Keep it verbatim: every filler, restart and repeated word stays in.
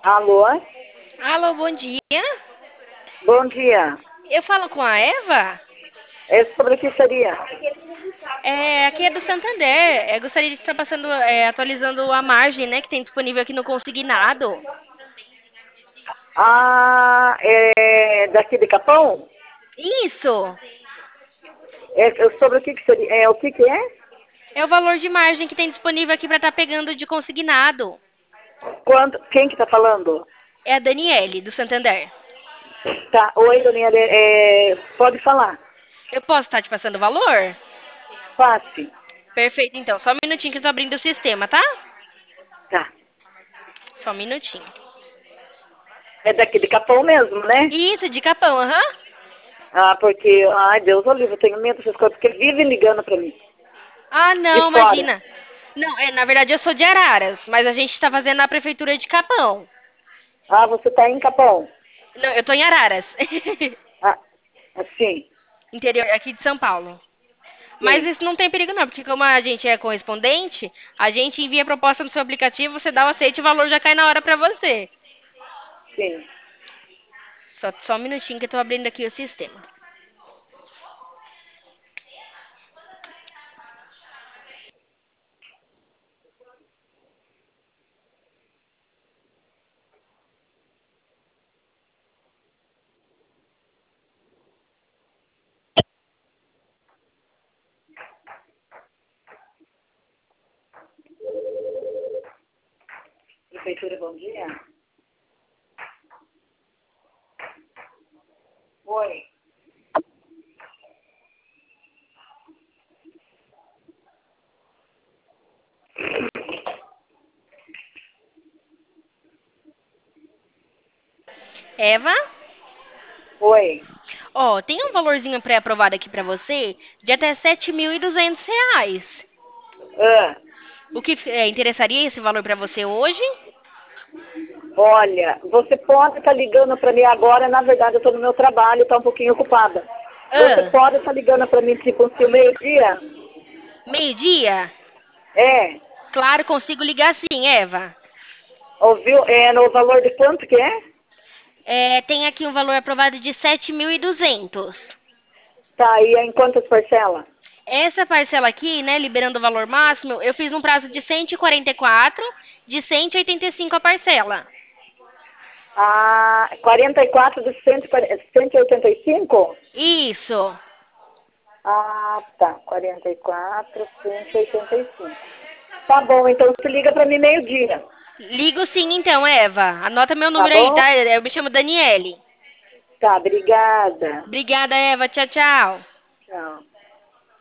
Alô? Alô, bom dia. Bom dia. Eu falo com a Eva? É sobre o que seria? É, aqui é do Santander. Eu gostaria de estar passando, é, atualizando a margem, né, que tem disponível aqui no Consignado. Ah, é daqui de Capão? Isso! É, é sobre o que, que seria? É o que que é? É o valor de margem que tem disponível aqui para estar pegando de consignado. Quanto? Quem que tá falando? É a Daniele, do Santander. Tá. Oi, Daniela. É, pode falar. Eu posso estar te passando o valor? Passe. Perfeito, então. Só um minutinho que eu tô abrindo o sistema, tá? Tá. Só um minutinho. É daqui de Capão mesmo, né? Isso, de Capão, aham. Ah, porque, ai, Deus o livre, eu tenho medo dessas coisas, porque vivem ligando pra mim. Ah, De não, fora. imagina. Não, é, na verdade eu sou de Araras, mas a gente está fazendo na prefeitura de Capão. Ah, você tá em Capão. Não, eu tô em Araras. Ah, assim, Interior aqui de São Paulo. Mas sim, isso não tem perigo não, porque como a gente é correspondente, a gente envia a proposta no seu aplicativo, você dá o aceite e o valor já cai na hora pra você. sim. Só, só um minutinho que eu tô abrindo aqui o sistema. Prefeitura, bom dia. Oi. Eva? Oi. Ó, tem um valorzinho pré-aprovado aqui pra você de até sete mil e duzentos reais. Ah, O que é, interessaria esse valor pra você hoje? olha, você pode estar ligando para mim agora, na verdade eu estou no meu trabalho, estou um pouquinho ocupada. Você Ah, pode estar ligando para mim tipo assim, meio-dia? meio-dia? É. Claro, consigo ligar sim, Eva. Ouviu? É no valor de quanto que é? É, tem aqui um valor aprovado de sete mil e duzentos. Tá aí em quantas parcelas? Essa parcela aqui, né, liberando o valor máximo, eu fiz um prazo de cento e quarenta e quatro, de cento e oitenta e cinco a parcela. Ah, quarenta e quatro de cento e quarenta cento e oitenta e cinco. Isso. Ah, tá. quarenta e quatro, cento e oitenta e cinco. Tá bom, então se liga para mim meio-dia. Ligo sim então, Eva. Anota meu Tá número aí, bom? tá? Eu me chamo Daniele. Tá, obrigada. Obrigada, Eva. Tchau, tchau. Tchau.